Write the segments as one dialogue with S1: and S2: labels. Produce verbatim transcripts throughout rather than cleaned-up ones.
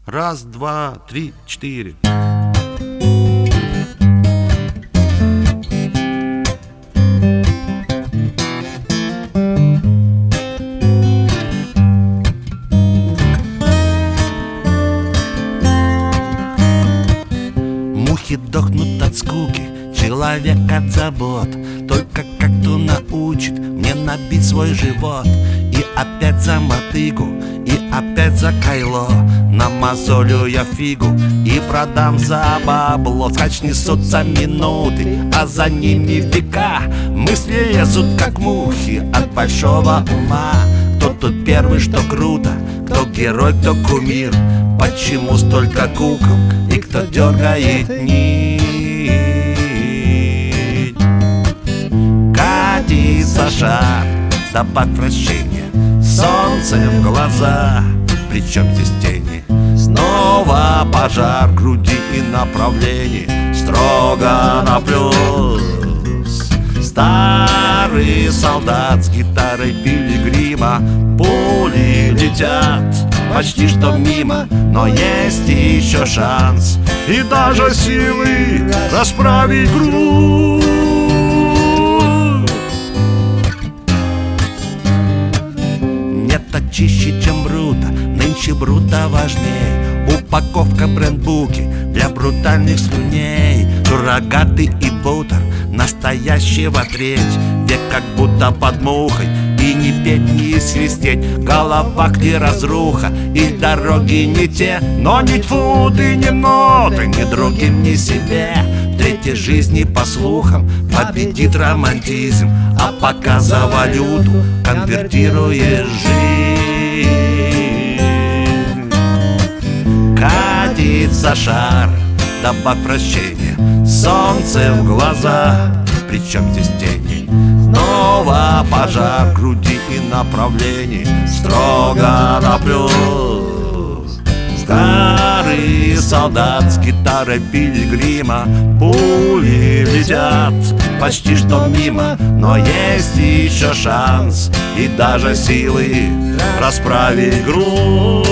S1: Раз, два, три, четыре. Мухи дохнут от скуки, человек от забот. Только как-то научит мне набить свой живот. И опять за мотыгу, и опять за кайло. Намазолю я фигу и продам за бабло. Скач несутся минуты, а за ними века. Мысли лезут, как мухи, от большого ума. Кто тут первый, что круто, кто герой, кто кумир. Почему столько кукол, и кто дергает нить? Катится шар, добавь вращение, солнце в глаза, причем здесь тени? Снова пожар груди и направлений, строго на плюс. Старый солдат с гитарой пилигрима, пули летят почти что мимо, но есть еще шанс и даже силы расправить грудь. Нет-то чище, чем брута, нынче брута важней. Упаковка брендбуки для брутальных слюней. Суррогаты и бутер настоящего треть, где как будто под мухой. И не петь, не свистеть, в головах не разруха, и дороги не те, но ни тьфу ты, ни ноты, ни другим, ни себе. В третьей жизни, по слухам, победит романтизм, а пока за валюту конвертируешь жизнь. Катится шар, добавь вращение, солнце в глаза, причем здесь тени? Снова пожар груди и направлений, строго на плюс. Старый солдат с гитарой пилигрима, пули летят почти что мимо, но есть еще шанс и даже силы расправить грудь.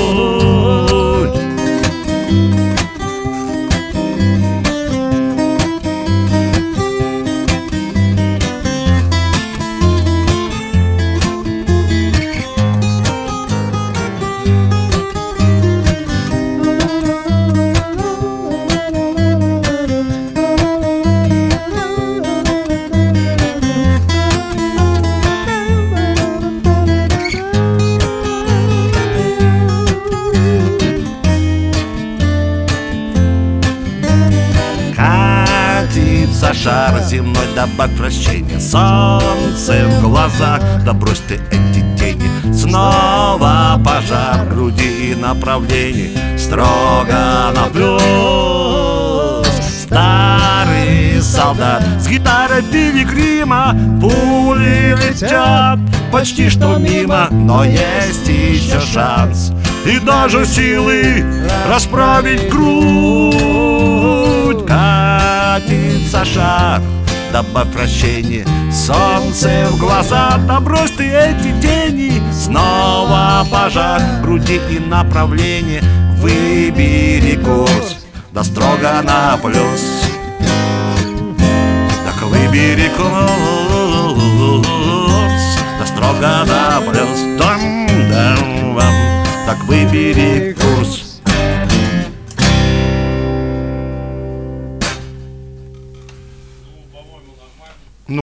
S1: Шар земной, добавь вращение, солнце в глазах, да брось ты эти тени. Снова пожар груди и направлений, строго на плюс. Старый солдат с гитарой пилигрима, пули летят почти что мимо, но есть еще шанс и даже силы расправить грудь. Катится шар, добавь вращение, солнце в глаза, да брось ты эти тени. Снова пожар груди и направление, выбери курс, да строго на плюс. Так выбери курс, да строго на плюс. Дам-дам-вам, так выбери курс.